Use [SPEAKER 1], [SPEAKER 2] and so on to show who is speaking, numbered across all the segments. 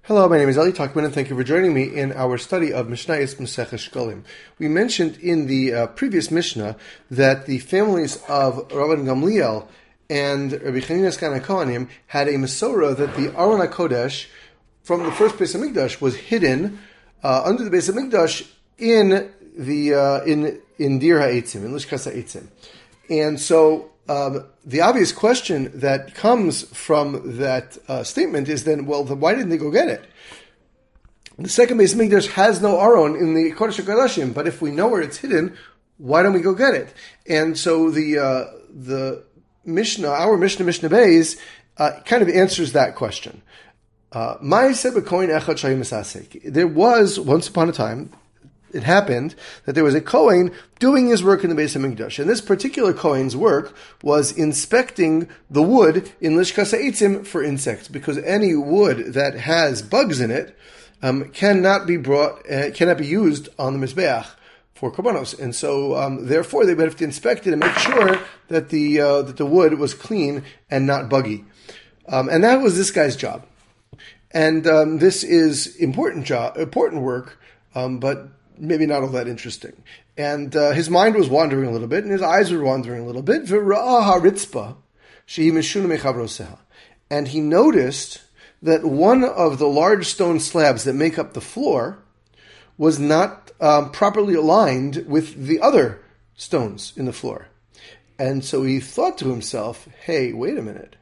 [SPEAKER 1] Hello, my name is Eli Tuckman, and thank you for joining me in our study of Mishnayos Maseches Shkolim. We mentioned in the previous Mishnah that the families of Rabban Gamliel and Rabbi Chanina Zkan HaKohanim had a Mesorah that the Aron HaKodesh from the first Beis HaMikdash was hidden under the Beis HaMikdash in Dir HaEtzim, in Lishkas HaEtzim. And so the obvious question that comes from that statement is then, why didn't they go get it? The second Beis HaMikdash has no Aron in the Kodesh HaKodashim, but if we know where it's hidden, why don't we go get it? And so the Mishnah, our Mishnah Beis, kind of answers that question. There was, once upon a time, it happened that there was a Kohen doing his work in the Beis HaMikdash. And this particular Kohen's work was inspecting the wood in Lishkas HaEtzim for insects, because any wood that has bugs in it cannot be used on the Mizbeach for Korbanos. And so, therefore, they would have to inspect it and make sure that the wood was clean and not buggy. And that was this guy's job. And this is important work, but maybe not all that interesting. And his mind was wandering a little bit, and his eyes were wandering a little bit. And he noticed that one of the large stone slabs that make up the floor was not properly aligned with the other stones in the floor. And so he thought to himself, hey, wait a minute.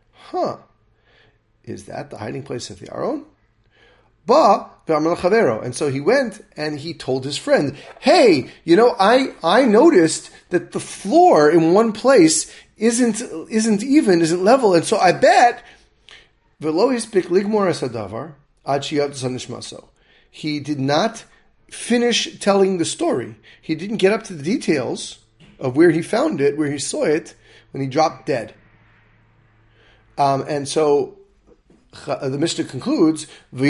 [SPEAKER 1] Is that the hiding place of the Aron? And so he went and he told his friend, hey, I noticed that the floor in one place isn't level, and so I bet he did not finish telling the story. He didn't get up to the details of where he found it, where he saw it, when he dropped dead. And so the Mishnah concludes,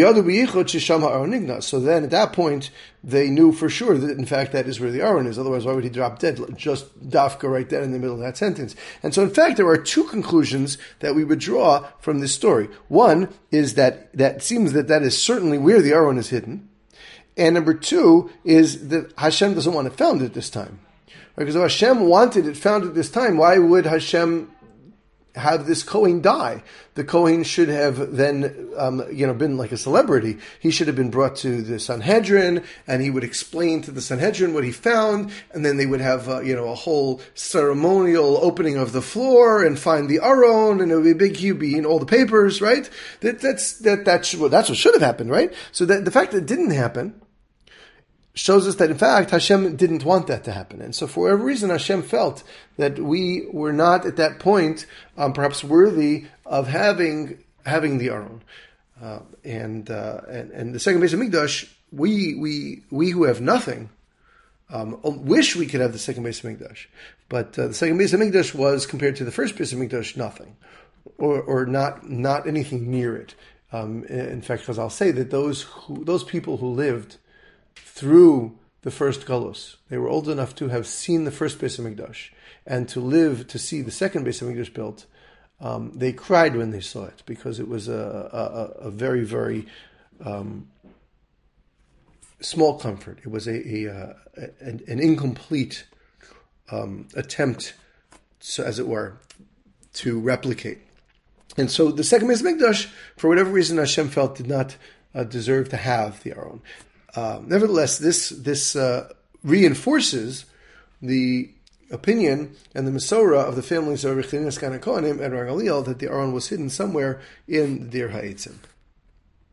[SPEAKER 1] so then at that point, they knew for sure that in fact that is where the Aron is. Otherwise, why would he drop dead? Just dafka right there in the middle of that sentence. And so in fact, there are two conclusions that we would draw from this story. One is that seems that is certainly where the Aron is hidden. And number two is that Hashem doesn't want it found at this time. Because if Hashem wanted it found at this time, why would Hashem have this Kohen die? The Kohen should have then, been like a celebrity. He should have been brought to the Sanhedrin, and he would explain to the Sanhedrin what he found, and then they would have, a whole ceremonial opening of the floor and find the Aron, and it would be a big hubie in all the papers, right? That's what should have happened, right? So that the fact that it didn't happen shows us that, in fact, Hashem didn't want that to happen. And so for whatever reason, Hashem felt that we were not at that point perhaps worthy of having the Aron. And the second Beis HaMikdash, we who have nothing wish we could have the second Beis HaMikdash. But the second Beis HaMikdash was, compared to the first Beis HaMikdash, nothing. Or not anything near it. In fact, because I'll say that those people who lived through the first Galus, they were old enough to have seen the first Beis HaMikdash and to live to see the second Beis HaMikdash built. They cried when they saw it, because it was a very, very small comfort. It was an incomplete attempt, so as it were, to replicate. And so the second Beis HaMikdash, for whatever reason, Hashem felt did not deserve to have the Aron. Nevertheless, this reinforces the opinion and the Mesorah of the families of Rabbi Chanina Zkan HaKohanim and Rabban Gamliel that the Aron was hidden somewhere in the Dir HaEtzim.